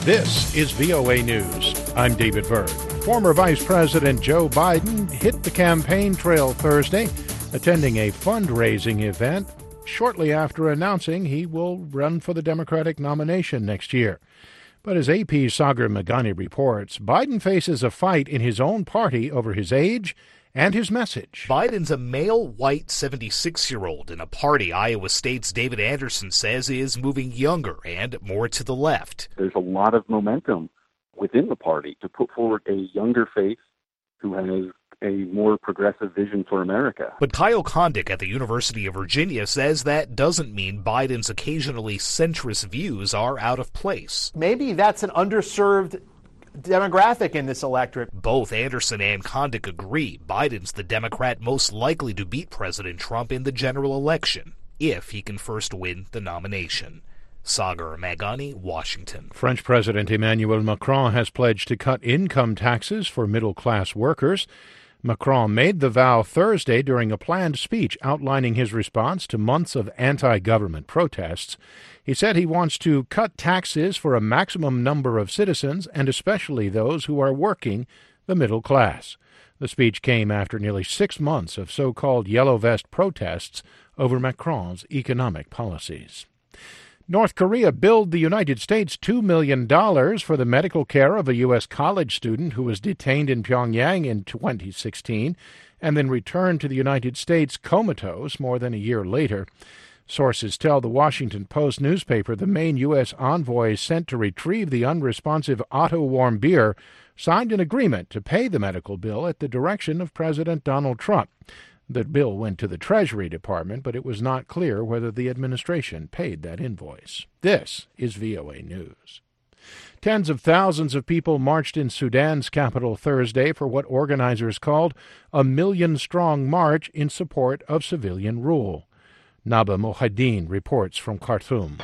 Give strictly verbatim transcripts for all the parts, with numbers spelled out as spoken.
This is V O A News. I'm David Byrd. Former Vice President Joe Biden hit the campaign trail Thursday, attending a fundraising event shortly after announcing he will run for the Democratic nomination next year. But as A P's Sagar Meghani reports, Biden faces a fight in his own party over his age and his message. Biden's a male, white, seventy-six-year-old in a party Iowa State's David Anderson says is moving younger and more to the left. There's a lot of momentum within the party to put forward a younger face who has a more progressive vision for America. But Kyle Kondik at the University of Virginia says that doesn't mean Biden's occasionally centrist views are out of place. Maybe that's an underserved demographic in this electorate. Both Anderson and Kondik agree Biden's the Democrat most likely to beat President Trump in the general election, if he can first win the nomination. Sagar Meghani, Washington. French President Emmanuel Macron has pledged to cut income taxes for middle-class workers. Macron made the vow Thursday during a planned speech outlining his response to months of anti-government protests. He said he wants to cut taxes for a maximum number of citizens, and especially those who are working the middle class. The speech came after nearly six months of so-called Yellow Vest protests over Macron's economic policies. North Korea billed the United States two million dollars for the medical care of a U S college student who was detained in Pyongyang in twenty sixteen and then returned to the United States comatose more than a year later. Sources tell the Washington Post newspaper the main U S envoy sent to retrieve the unresponsive Otto Warmbier signed an agreement to pay the medical bill at the direction of President Donald Trump. The bill went to the Treasury Department, but it was not clear whether the administration paid that invoice. This is V O A News. Tens of thousands of people marched in Sudan's capital Thursday for what organizers called a million-strong march in support of civilian rule. Naba Mohadeen reports from Khartoum.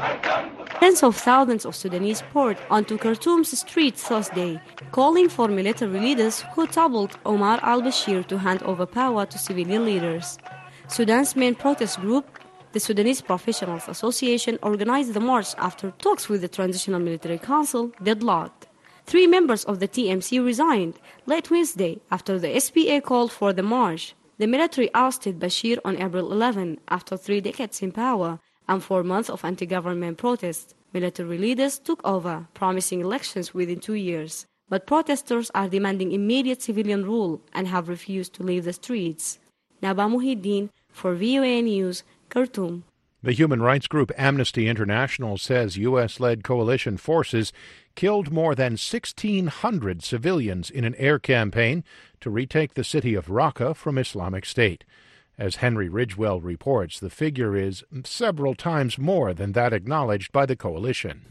Tens of thousands of Sudanese poured onto Khartoum's streets Thursday, calling for military leaders who toppled Omar al-Bashir to hand over power to civilian leaders. Sudan's main protest group, the Sudanese Professionals Association, organized the march after talks with the Transitional Military Council deadlocked. Three members of the T M C resigned late Wednesday after the S P A called for the march. The military ousted Bashir on April eleventh after three decades in power and four months of anti-government protests. Military leaders took over, promising elections within two years. But protesters are demanding immediate civilian rule and have refused to leave the streets. Naba Mohideen for V O A News, Khartoum. The human rights group Amnesty International says U S-led coalition forces killed more than sixteen hundred civilians in an air campaign to retake the city of Raqqa from Islamic State. As Henry Ridgewell reports, the figure is several times more than that acknowledged by the coalition.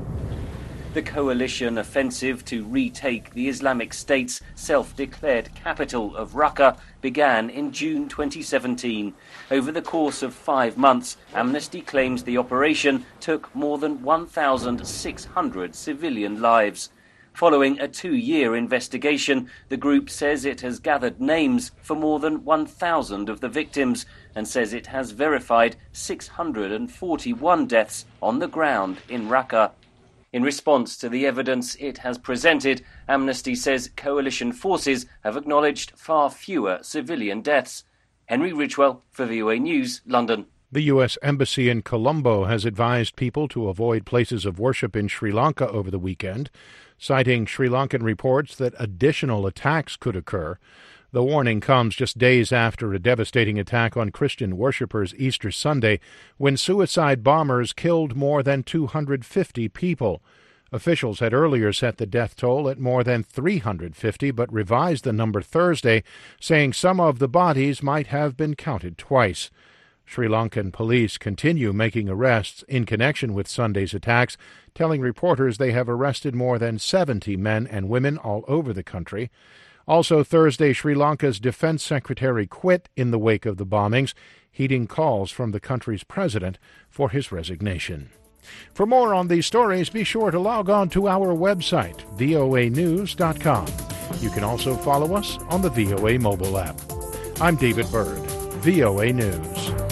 The coalition offensive to retake the Islamic State's self-declared capital of Raqqa began in June twenty seventeen. Over the course of five months, Amnesty claims the operation took more than one thousand six hundred civilian lives. Following a two-year investigation, the group says it has gathered names for more than one thousand of the victims and says it has verified six hundred forty-one deaths on the ground in Raqqa. In response to the evidence it has presented, Amnesty says coalition forces have acknowledged far fewer civilian deaths. Henry Ridgewell for V O A News, London. The U S Embassy in Colombo has advised people to avoid places of worship in Sri Lanka over the weekend, citing Sri Lankan reports that additional attacks could occur. The warning comes just days after a devastating attack on Christian worshippers Easter Sunday, when suicide bombers killed more than two hundred fifty people. Officials had earlier set the death toll at more than three hundred fifty, but revised the number Thursday, saying some of the bodies might have been counted twice. Sri Lankan police continue making arrests in connection with Sunday's attacks, telling reporters they have arrested more than seventy men and women all over the country. Also Thursday, Sri Lanka's defense secretary quit in the wake of the bombings, heeding calls from the country's president for his resignation. For more on these stories, be sure to log on to our website, V O A news dot com. You can also follow us on the V O A mobile app. I'm David Byrd, V O A News.